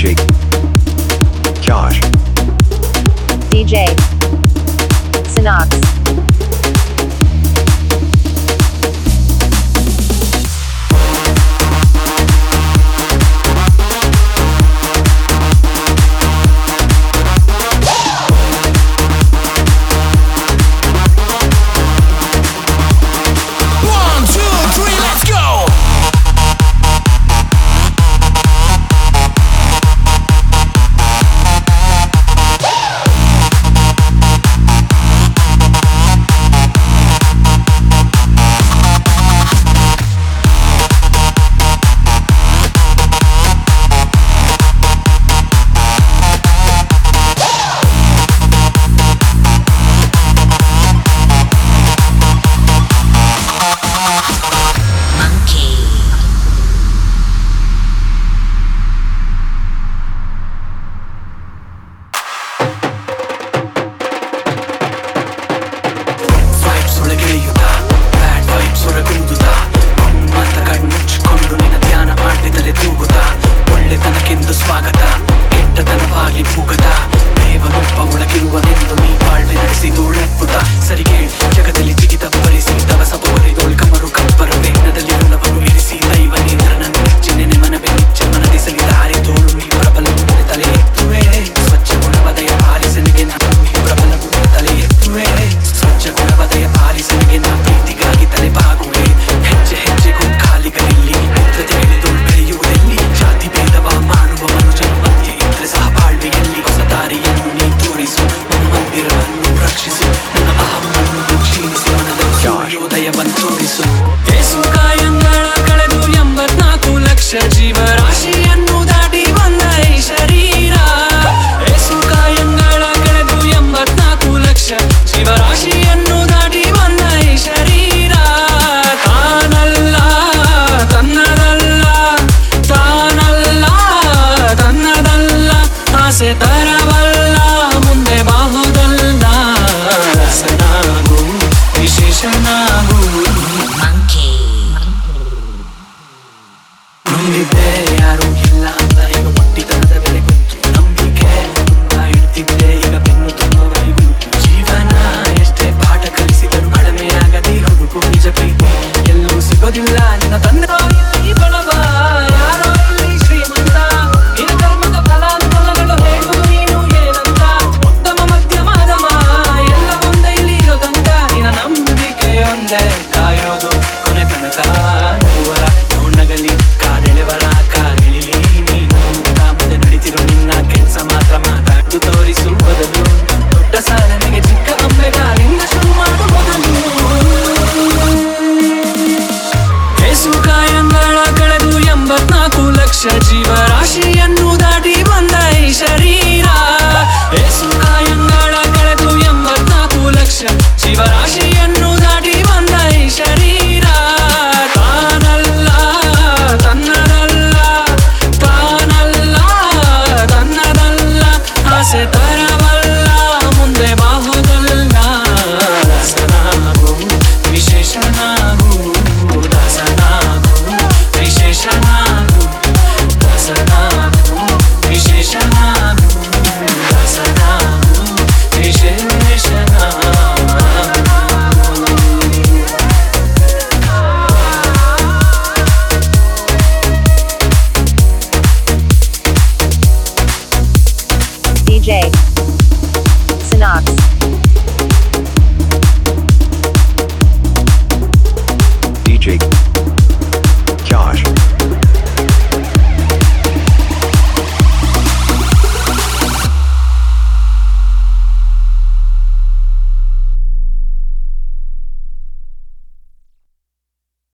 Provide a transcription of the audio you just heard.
DJ Josh DJ Synox ಜೀವರಾಶಿಯನ್ನು ದಾಟಿ ಬಂದ ಈ ಶರೀರ ಏಸು ಕಾಯಂಗಳ ಕಳೆದು 84 ಲಕ್ಷ ಜೀವರಾಶಿಯನ್ನು ದಾಟಿ ಬಂದ ಈ ಶರೀರ ತಾನಲ್ಲ ತನ್ನದಲ್ಲ ತಾನಲ್ಲ ತನ್ನದಲ್ಲ ಆಸೆ ತರವಲ್ಲ ಮುಂದೆ ಬಾಹುದಲ್ಲ ರಸನಾಗು ವಿಶೇಷನಾಗು ನಂಬಿದ್ದೆ ಯಾರು ಇಲ್ಲ ಅಂತ ಈಗ ಒಟ್ಟಿತನದ ಬೆಲೆ ಗೊತ್ತು ನಂಬಿಕೆ ತುಂಬ ಇಡ್ತಿದ್ದೆ ಈಗ ಬೆನ್ನು ತುಂಬವರೆಗೂ ಜೀವನ ಎಷ್ಟೇ ಪಾಠ ಕಲಿಸಿದರು ಕಡಿಮೆಯಾಗದೆ ಹುಡುಕು ನಿಜ ಪ್ರೀತಿ ಎಲ್ಲೂ ಸಿಗೋದಿಲ್ಲ ನಿನ್ನ ತಂದೆ ಇಲ್ಲಿ ಬಳವ ಯಾರೋ ಇಲ್ಲಿ ಶ್ರೀಮಂತ ನಿನ್ನ ಕರ್ಮದ ಫಲಾನುಫಲಗಳು ಹೇಳುವುದು ನೀನು ಏನಂತ ಉತ್ತಮ ಮಧ್ಯಮದಮ ಎಲ್ಲ ಒಂದೇ ಇಲ್ಲಿ ಇರೋದಂತ ನಿನ್ನ ನಂಬಿಕೆ ಒಂದೇ ಕಾಯೋದು ಕೊನೆ ತನಕ ನೋವರ ನೋಣಗಲಿ ಕಾರೆಳೆವರ ಕಾರಿಳಿಲಿ ನೀನು ಮುಂದೆ ನಡೀತಿರೋ ನಿನ್ನ ಕೆಲಸ ಮಾತ್ರ ಮಾತಾಡು ತೋರಿಸು ಬದಲು ದೊಡ್ಡ ಸಾಧನೆಗೆ ಚಿಕ್ಕ ಅಂಬೆಗಾಲಿಂದ ಶುರು ಮಾಡು ಮೊದಲು ಏಸು ಕಾಯಂಗಳ ಕಳೆದು 84 ಲಕ್ಷ ಜೀವರಾಶಿಯನ್ನು ದಾಟಿ ಬಂದ ಈ ಶರೀರ ಏಸು ಕಾಯಂಗಳ ಕಳೆದು 84 ಲಕ್ಷ ಜೀವರಾಶಿಯನ್ನು ದಾಟಿ ಬಂದ ಈ ಶರೀರ ತಾನಲ್ಲ ತನ್ನದಲ್ಲ ತಾನಲ್ಲ ತನ್ನದಲ್ಲ ಆಸೆ ತರವಲ್ಲ ಮುಂದೆ ಬಾಹುದಲ್ಲ ರಸನಾಗು ವಿಶೇಷನಾಗು ದಾಸನಾಗು ವಿಶೇಷನಾಗು ದಾಸನಾಗು ವಿಶೇಷನಾಗು ದಾಸನಾಗು ವಿಶೇಷನಾಗು DJ Synox